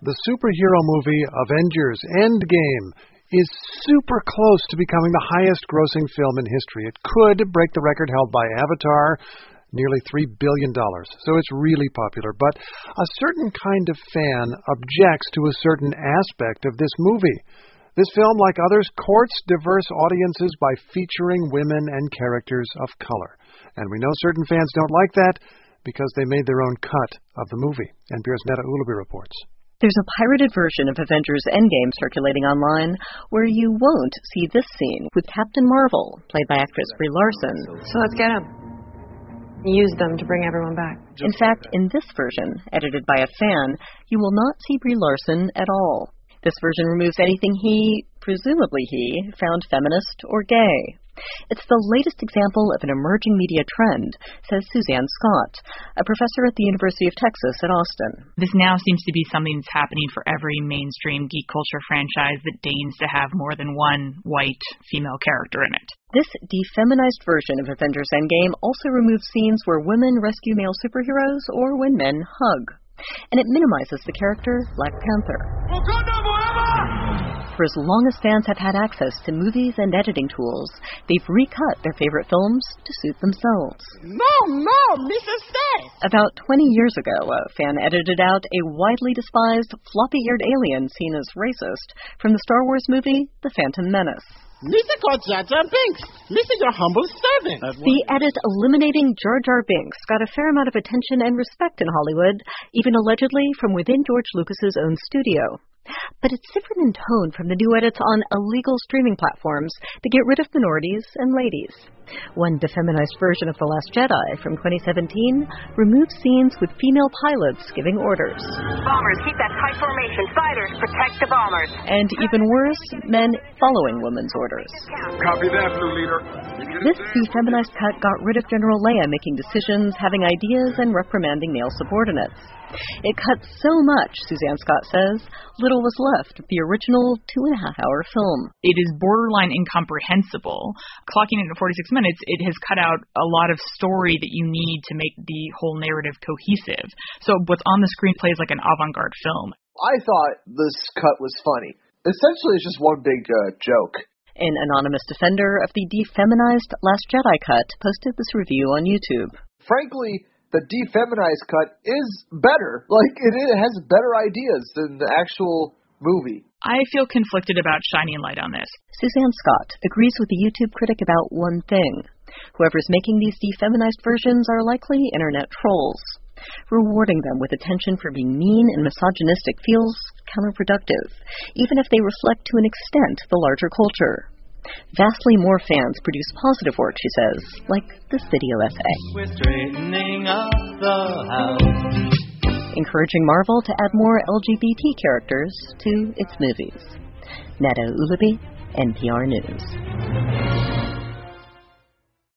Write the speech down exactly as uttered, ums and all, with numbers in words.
The superhero movie Avengers Endgame is super close to becoming the highest-grossing film in history. It could break the record held by Avatar, nearly three billion dollars. So it's really popular. But a certain kind of fan objects to a certain aspect of this movie. This film, like others, courts diverse audiences by featuring women and characters of color. And we know certain fans don't like that because they made their own cut of the movie. N P R's Neda Ulaby reports. There's a pirated version of Avengers Endgame circulating online where you won't see this scene with Captain Marvel, played by actress Brie Larson. So let's get him. Use them to bring everyone back. In fact, in this version, edited by a fan, you will not see Brie Larson at all. This version removes anything he, presumably he, found feminist or gay. It's the latest example of an emerging media trend, says Suzanne Scott, a professor at the University of Texas at Austin. This now seems to be something that's happening for every mainstream geek culture franchise that deigns to have more than one white female character in it. This defeminized version of Avengers Endgame also removes scenes where women rescue male superheroes or when men hug. And it minimizes the character Black Panther. For as long as fans have had access to movies and editing tools, they've recut their favorite films to suit themselves. No, no, Missus Says! About twenty years ago, a fan edited out a widely despised floppy-eared alien seen as racist from the Star Wars movie The Phantom Menace. Mister called Jar Jar Binks. Mister your humble servant. The edit eliminating Jar Jar Binks got a fair amount of attention and respect in Hollywood, even allegedly from within George Lucas's own studio. But it's different in tone from the new edits on illegal streaming platforms that get rid of minorities and ladies. One defeminized version of The Last Jedi from twenty seventeen removes scenes with female pilots giving orders. Bombers, keep that tight formation. Fighters, protect the bombers. And even worse, men following women's orders. Copy that, Blue Leader. This defeminized cut got rid of General Leia making decisions, having ideas, and reprimanding male subordinates. It cut so much, Suzanne Scott says, little was left of the original two-and-a-half-hour film. It is borderline incomprehensible. Clocking in at forty-six minutes, it has cut out a lot of story that you need to make the whole narrative cohesive. So what's on the screen plays like an avant-garde film. I thought this cut was funny. Essentially, it's just one big uh, joke. An anonymous defender of the defeminized Last Jedi cut posted this review on YouTube. Frankly, the defeminized cut is better. Like, it, it has better ideas than the actual movie. I feel conflicted about shining light on this. Suzanne Scott agrees with the YouTube critic about one thing. Whoever's making these defeminized versions are likely internet trolls. Rewarding them with attention for being mean and misogynistic feels counterproductive, even if they reflect to an extent the larger culture. Vastly more fans produce positive work, she says, like this video essay. We're straightening up the house. Encouraging Marvel to add more L G B T characters to its movies. Neda Ulaby, N P R News.